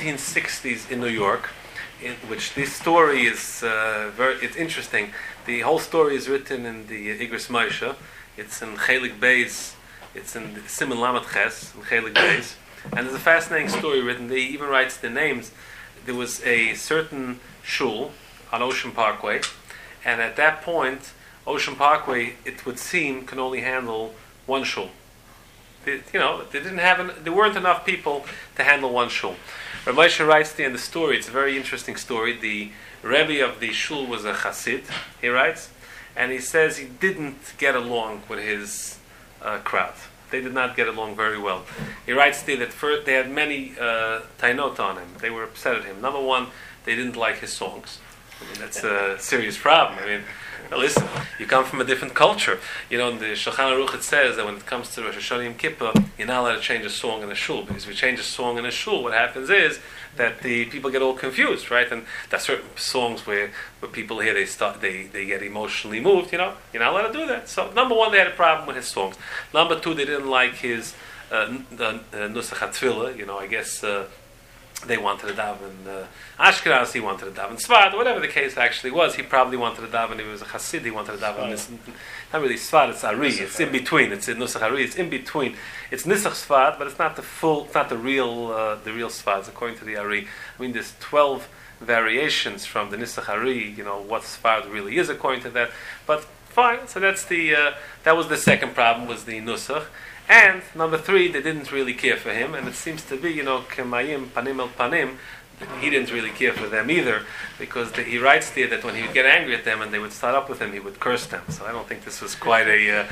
Speaker 1: 1960s in New York, in which this story is it's interesting. The whole story is written in the Igros Moshe. It's in Chelik Beis. It's in Siman Lamed Ches in Chelik Beis. And there's a fascinating story written. They even writes the names. There was a certain shul on Ocean Parkway, and at that point, Ocean Parkway, it would seem, can only handle one shul. There weren't enough people to handle one shul. Rav Moshe writes there in the story. It's a very interesting story. The Rebbe of the shul was a Chassid. He writes, and he says he didn't get along with his crowd. They did not get along very well. He writes there that first they had many tainot on him. They were upset at him. Number one, they didn't like his songs. I mean, that's a serious problem. I mean, listen, you come from a different culture. You know, in the Shulchan Aruch it says that when it comes to Rosh Hashanah Yom Kippur, you're not allowed to change a song in a shul, because if you change a song in a shul, what happens is that the people get all confused, right? And there's certain songs where people hear they get emotionally moved. You know, you're not allowed to do that. So number one, they had a problem with his songs. Number two, they didn't like his the Nusach HaTfilah. You know, I guess. They wanted to daven Ashkenaz, he wanted to daven Sfard, whatever the case actually was. He probably wanted to daven, he was a Chassid, he wanted to daven not really Sfard, it's Ari, it's in between, it's in Nusach Ari, it's in between. It's Nisach Sfard, but it's not the real Sfards, according to the Ari. I mean, there's 12 variations from the Nisach Ari, you know, what Sfard really is according to that. But fine, so that's that was the second problem, was the Nusach. And number three, they didn't really care for him, and it seems to be, you know, kemayim panim el panim, he didn't really care for them either, because he writes there that when he would get angry at them and they would start up with him, he would curse them. So I don't think this was quite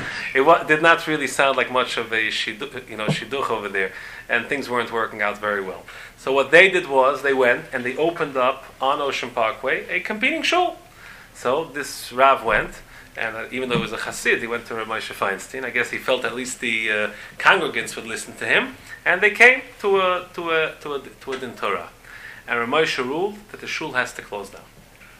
Speaker 1: did not really sound like much of a shidduch over there, and things weren't working out very well. So what they did was, they went and they opened up on Ocean Parkway a competing shul. So this Rav went, and even though he was a Chassid, he went to Rav Moshe Feinstein. I guess he felt at least the congregants would listen to him, and they came to a din Torah. And Rav Moshe ruled that the shul has to close down.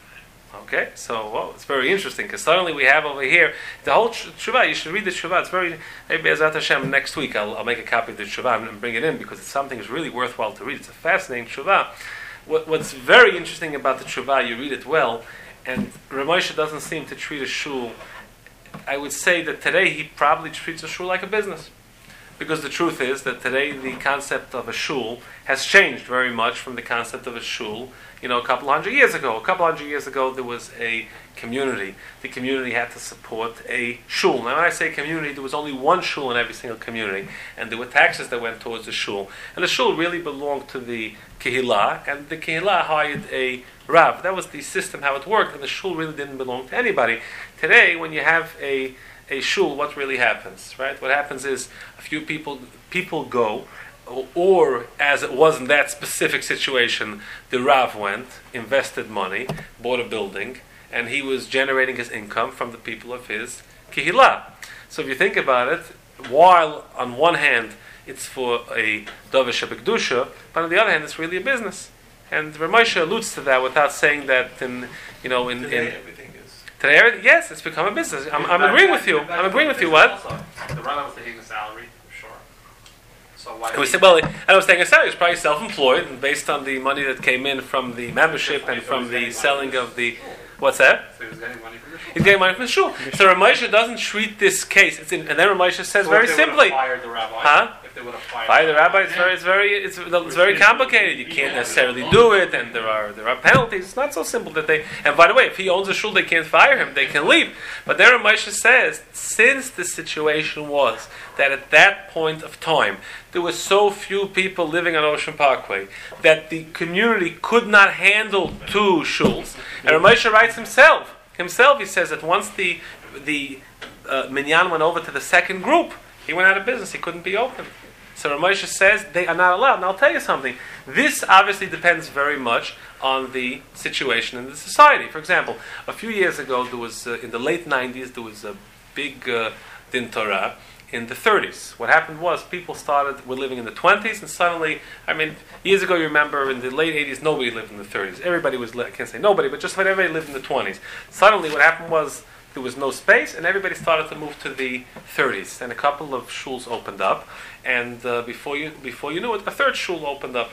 Speaker 1: Okay, so it's very interesting, because suddenly we have over here the whole Shuvah. You should read the Shuvah. It's maybe Ezrat Hashem next week I'll make a copy of the Shuvah and bring it in, because it's something that's really worthwhile to read. It's a fascinating Shuvah. What's very interesting about the Shuvah, you read it well, and Rav Moshe doesn't seem to treat a shul. I would say that today he probably treats a shul like a business. Because the truth is that today the concept of a shul has changed very much from the concept of a shul, a couple hundred years ago. A couple hundred years ago there was a community. The community had to support a shul. Now when I say community, there was only one shul in every single community, and there were taxes that went towards the shul. And the shul really belonged to the kehillah, and the kehillah hired a rav. That was the system, how it worked, and the shul really didn't belong to anybody. Today, when you have a shul, what really happens, right? What happens is a few people go, or as it was in that specific situation, the Rav went, invested money, bought a building, and he was generating his income from the people of his kehillah. So if you think about it, while on one hand it's for a davar shebekdusha, but on the other hand it's really a business. And Rav Moshe alludes to that without saying that Today, yes, it's become a business. I'm agreeing with you. I'm agreeing with you. What?
Speaker 4: The Rambam was taking the salary, sure. So why?
Speaker 1: And we said, well, and I was saying, he was probably self-employed, and based on the money that came in from the membership and from the selling of the, what's that?
Speaker 4: So he was getting money from the shul.
Speaker 1: He's getting money from the shul. So Ramosha doesn't treat this case. And then Ramosha says
Speaker 4: So
Speaker 1: very
Speaker 4: if they would have
Speaker 1: simply,
Speaker 4: fired the rabbi,
Speaker 1: huh?
Speaker 4: If they would have fired
Speaker 1: By the rabbi, it's very complicated. You can't necessarily do it, and there are penalties. It's not so simple that they. And by the way, if he owns a shul, they can't fire him. They can leave. But then Ramosha says, since the situation was that at that point of time there were so few people living on Ocean Parkway that the community could not handle two shuls, and Ramosha writes himself, he says that once the minyan went over to the second group, he went out of business. He couldn't be open. So Ramosha says they are not allowed. And I'll tell you something. This obviously depends very much on the situation in the society. For example, a few years ago, there was in the late 90s, there was a big din Torah in the 30s. What happened was people were living in the 20s, and suddenly, years ago, you remember, in the late 80s, nobody lived in the 30s. Everybody I can't say nobody, but just about everybody lived in the 20s. Suddenly, what happened was there was no space, and everybody started to move to the 30s. And a couple of shuls opened up, and before you knew it, a third shul opened up.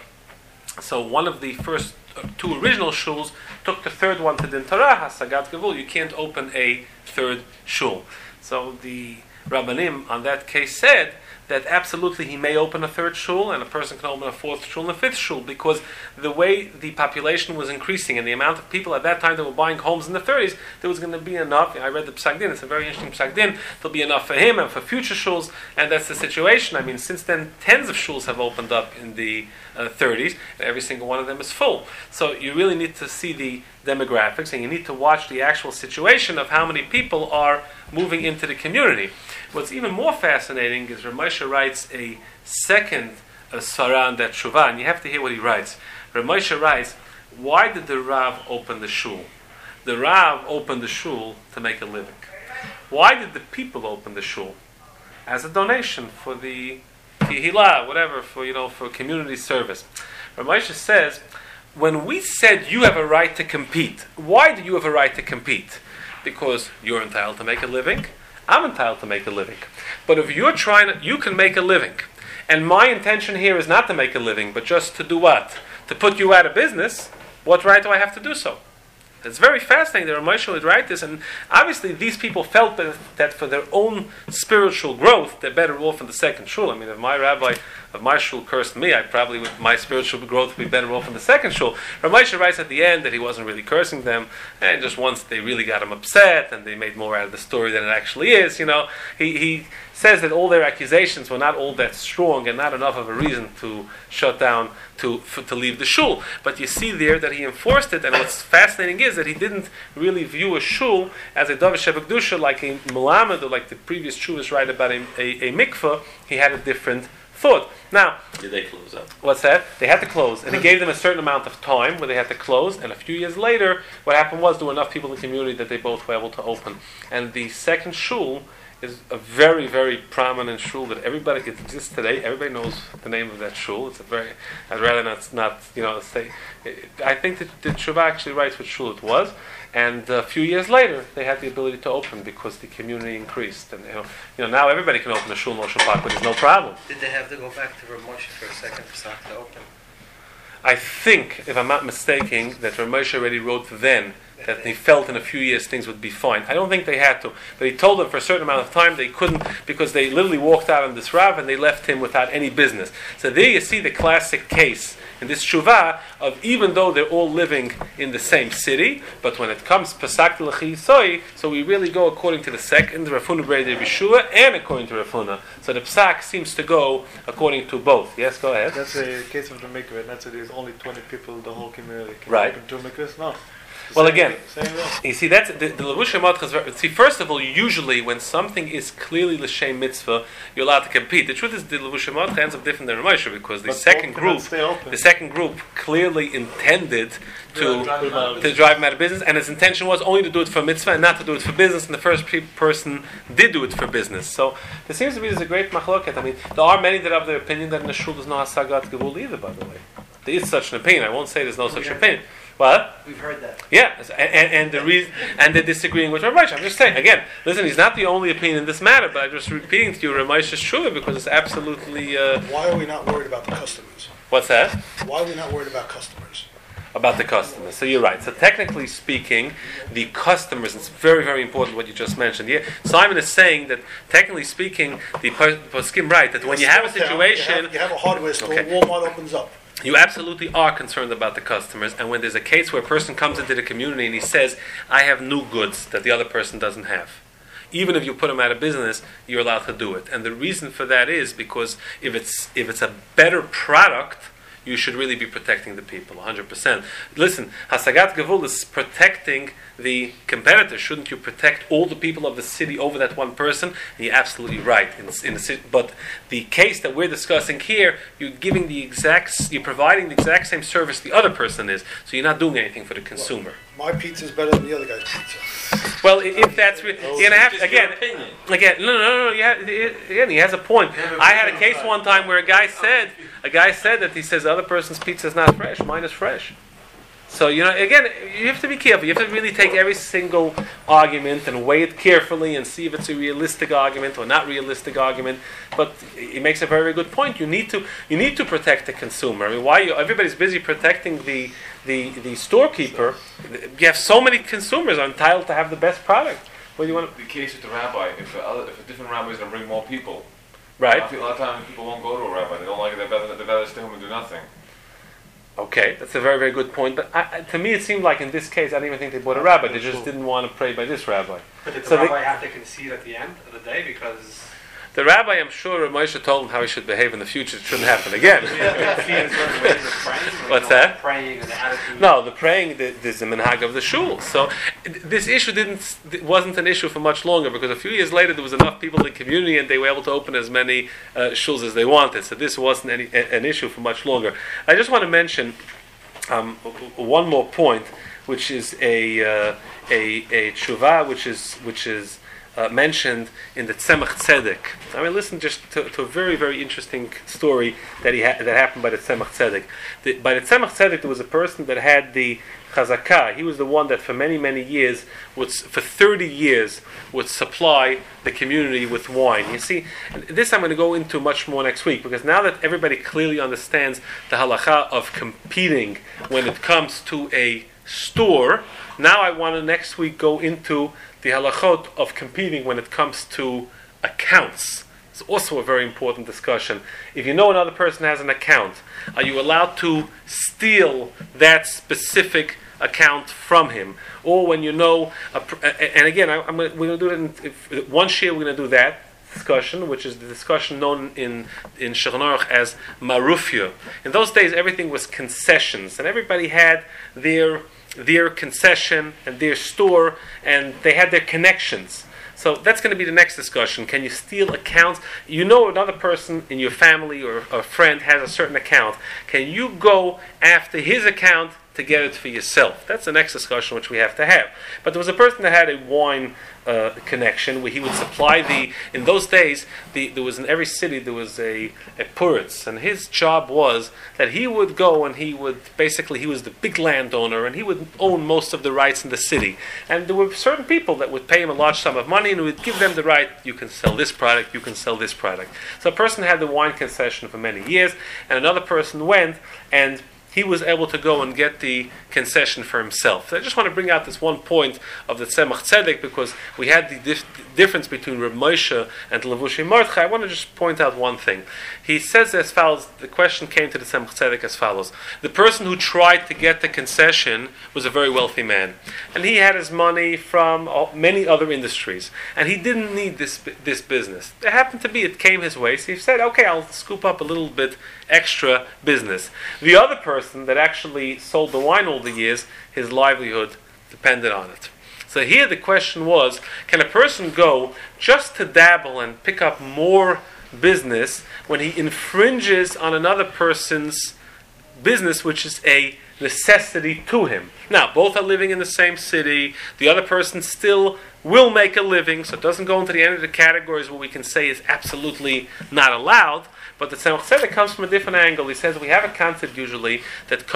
Speaker 1: So one of the first two original shuls took the third one to Din Torah, Hasagat Gevul. You can't open a third shul. So the Rabbanim on that case said that absolutely he may open a third shul, and a person can open a fourth shul and a fifth shul, because the way the population was increasing and the amount of people at that time that were buying homes in the 30s, there was going to be enough. I read the Psak Din, it's a very interesting Psak Din. There'll be enough for him and for future shuls, and that's the situation. Since then, tens of shuls have opened up in the 30s, and every single one of them is full. So you really need to see the demographics, and you need to watch the actual situation of how many people are moving into the community. What's even more fascinating is Ramosha writes a second svara on that Shuvah, and you have to hear what he writes. Ramosha writes, why did the Rav open the shul? The Rav opened the shul to make a living. Why did the people open the shul? As a donation for the Kihila, whatever, for community service. Ramosha says, when we said you have a right to compete, why do you have a right to compete? Because you're entitled to make a living. I'm entitled to make a living. But if you're you can make a living. And my intention here is not to make a living, but just to do what? To put you out of business. What right do I have to do so? It's very fascinating that Ramosha would write this, and obviously these people felt that for their own spiritual growth, they're better off in the second shul. If my rabbi of my shul cursed me, I probably, with my spiritual growth, would be better off in the second shul. Ramosha writes at the end that he wasn't really cursing them, and just once they really got him upset, and they made more out of the story than it actually is. He says that all their accusations were not all that strong and not enough of a reason to shut down, to leave the shul. But you see there that he enforced it, and what's fascinating is that he didn't really view a shul as a Davar Shebekdusha, like a Melamed, or like the previous Shuvas write about a mikveh. He had a different thought. Now,
Speaker 7: did they close up?
Speaker 1: What's that? They had to close, and he gave them a certain amount of time where they had to close, and a few years later, what happened was there were enough people in the community that they both were able to open. And the second shul is a very, very prominent shul that it exists today. Everybody knows the name of that shul. It's I'd rather not say. I think that the Shuvah actually writes what shul it was, and a few years later they had the ability to open because the community increased, and now everybody can open a shul in Ocean Park, but there's no problem.
Speaker 3: Did they have to go back to Ramosha for a second Pesach to open?
Speaker 1: I think, if I'm not mistaken, that Ramosha already wrote then that he felt in a few years things would be fine. I don't think they had to, but he told them for a certain amount of time they couldn't, because they literally walked out on this Rav and they left him without any business. So there you see the classic case in this Shuvah of, even though they're all living in the same city, but when it comes Pasak L'Chisoi, so we really go according to the second Rav Huna Breder Bishua and according to Rav Huna. So the Psak seems to go according to both. Yes, go ahead.
Speaker 5: That's a case of the mikveh. That's there's only 20 people, the whole community can
Speaker 1: right.
Speaker 5: open two mikvahs. No.
Speaker 1: Well, again, you see, that's the Levushei Matcha. See, first of all, usually when something is clearly l'shem mitzvah, you're allowed to compete. The truth is, the Levushei Matcha ends up different than Ramosha, because the second group clearly intended to drive him out of business, and his intention was only to do it for mitzvah and not to do it for business. And the first person did do it for business. So there seems to be there's a great machloket. There are many that have the opinion that in the shul there's no hasagat gevul either. By the way, there is such an opinion. I won't say there's no such opinion. What?
Speaker 3: We've heard that.
Speaker 1: Yeah, and the reason, and they're disagreeing with Rav Moshe. I'm just saying again. Listen, he's not the only opinion in this matter, but I'm just repeating to you Rav Moshe's true because it's absolutely.
Speaker 5: Why are we not worried about the customers?
Speaker 1: What's that?
Speaker 5: Why are we not worried about customers?
Speaker 1: About the customers. So you're right. So technically speaking, the customers, it's very, very important what you just mentioned. Yeah, Simon is saying that technically speaking, the poskim right, that when you have a situation...
Speaker 5: You have a hardware store,
Speaker 1: Okay.
Speaker 5: Walmart opens up.
Speaker 1: You absolutely are concerned about the customers, and when there's a case where a person comes into the community and he says, I have new goods that the other person doesn't have. Even if you put him out of business, you're allowed to do it. And the reason for that is because if it's a better product, you should really be protecting the people, 100%. Listen, Hasagat Gevul is protecting the competitor. Shouldn't you protect all the people of the city over that one person? And you're absolutely right. In the city, but the case that we're discussing here, you're providing the exact same service the other person is. So you're not doing anything for the consumer.
Speaker 5: My pizza is better than the other guy's pizza.
Speaker 1: Well, if that's you're gonna have again. No. He has a point. I had a case one time where a guy said that he says the other person's pizza is not fresh, mine is fresh. So again, you have to be careful. You have to really take every single argument and weigh it carefully and see if it's a realistic argument or not realistic argument. But he makes a very, very good point. You need to protect the consumer. I mean, everybody's busy protecting the storekeeper? You have so many consumers are entitled to have the best product. What do you want?
Speaker 7: The case with the rabbi, if a different rabbi is going to bring more people,
Speaker 1: right?
Speaker 7: A lot of times people won't go to a rabbi. They don't like it. They'd rather stay home and do nothing.
Speaker 1: Okay, that's a very, very good point. But to me, it seemed like in this case, I didn't even think they bought a rabbi. They just didn't want to pray by this rabbi.
Speaker 4: But did the rabbi have to concede at the end of the day because...
Speaker 1: The rabbi, I'm sure, Rav Moshe told him how he should behave in the future. It shouldn't happen again. What's that?
Speaker 4: Praying and the attitude.
Speaker 1: No, the praying, there's the minhag of the shul. So this issue wasn't an issue for much longer because a few years later there was enough people in the community and they were able to open as many shuls as they wanted. So this wasn't an issue for much longer. I just want to mention one more point, which is a tshuva, which is mentioned in the Tzemach Tzedek. I mean, listen just to a very, very interesting story that that happened by the Tzemach Tzedek. By the Tzemach Tzedek, there was a person that had the Chazakah. He was the one that for many, many years, for 30 years, would supply the community with wine. You see, this I'm going to go into much more next week, because now that everybody clearly understands the halacha of competing when it comes to a store, now I want to next week go into the halachot of competing when it comes to accounts. It's also a very important discussion. If you know another person has an account, are you allowed to steal that specific account from him? Or when you know, and again, we're going to do it in one share. We're going to do that discussion, which is the discussion known in Shulchan Aruch as marufia. In those days, everything was concessions, and everybody had their concession and their store, and they had their connections. So that's going to be the next discussion. Can you steal accounts? You know another person in your family or a friend has a certain account. Can you go after his account to get it for yourself? That's the next discussion which we have to have. But there was a person that had a wine connection where he would supply in those days, there was in every city there was a puritz, and his job was that he would go and he was the big landowner and he would own most of the rights in the city. And there were certain people that would pay him a large sum of money and would give them the right, you can sell this product, you can sell this product. So a person had the wine concession for many years, and another person went and he was able to go and get the concession for himself. So I just want to bring out this one point of the Tzemach Tzedek, because we had the difference between Reb Moshe and Levushi Mordechai. I want to just point out one thing. He says as follows, the question came to the Tzemach Tzedek as follows. The person who tried to get the concession was a very wealthy man. And he had his money from many other industries. And he didn't need this business. It happened to be, it came his way. So he said, okay, I'll scoop up a little bit extra business. The other person that actually sold the wine all the years, his livelihood depended on it. So here the question was, can a person go just to dabble and pick up more business when he infringes on another person's business, which is a necessity to him? Now, both are living in the same city. The other person still will make a living, so it doesn't go into the end of the categories where we can say is absolutely not allowed. But the Tzemach Tzedek comes from a different angle. He says we have a concept usually that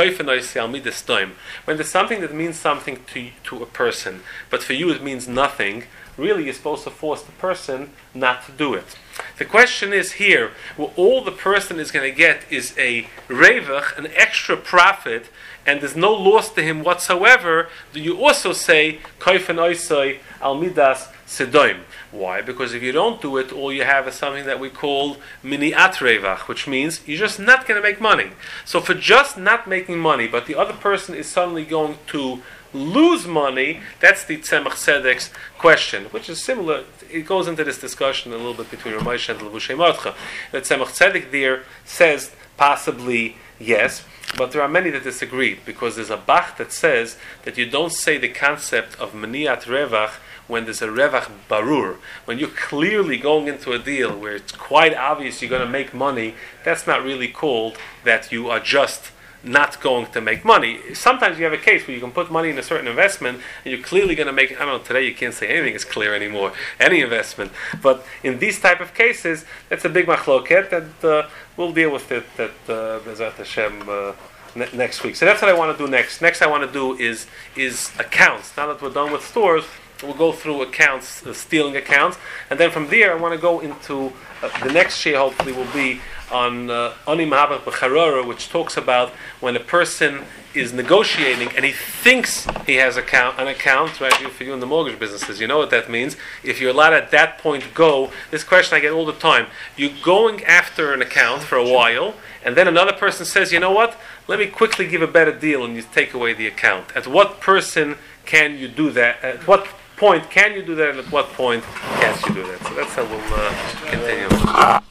Speaker 1: when there's something that means something to a person, but for you it means nothing, really you're supposed to force the person not to do it. The question is here, well, all the person is going to get is a revach, an extra profit, and there's no loss to him whatsoever. Do you also say koifen oisoi al midas sedoim? Why? Because if you don't do it, all you have is something that we call miniat revach, which means you're just not going to make money. So for just not making money, but the other person is suddenly going to lose money, that's the Tzemach Tzedek's question, which is similar. It goes into this discussion a little bit between Ramosha and Levushay Mordcha. The Tzemach Tzedek there says possibly yes, but there are many that disagree, because there's a Bach that says that you don't say the concept of Meniat Revach when there's a Revach Barur. When you're clearly going into a deal where it's quite obvious you're going to make money, that's not really called that you are just not going to make money. Sometimes you have a case where you can put money in a certain investment and you're clearly going to make, I don't know, today you can't say anything is clear anymore, any investment. But in these type of cases, that's a big machloket that we'll deal with it Bezat Hashem next week. So that's what I want to do next. Next I want to do is accounts. Now that we're done with stores, we'll go through accounts, stealing accounts, and then from there I want to go into the next share hopefully will be on Ani Mahabach B'Charora, which talks about when a person is negotiating and he thinks he has an account, right? For you in the mortgage businesses, you know what that means. If you're allowed at that point go, this question I get all the time. You're going after an account for a while, and then another person says, you know what? Let me quickly give a better deal, and you take away the account. At what person can you do that? At what point can you do that, and at what point can't you do that? So that's how we'll continue.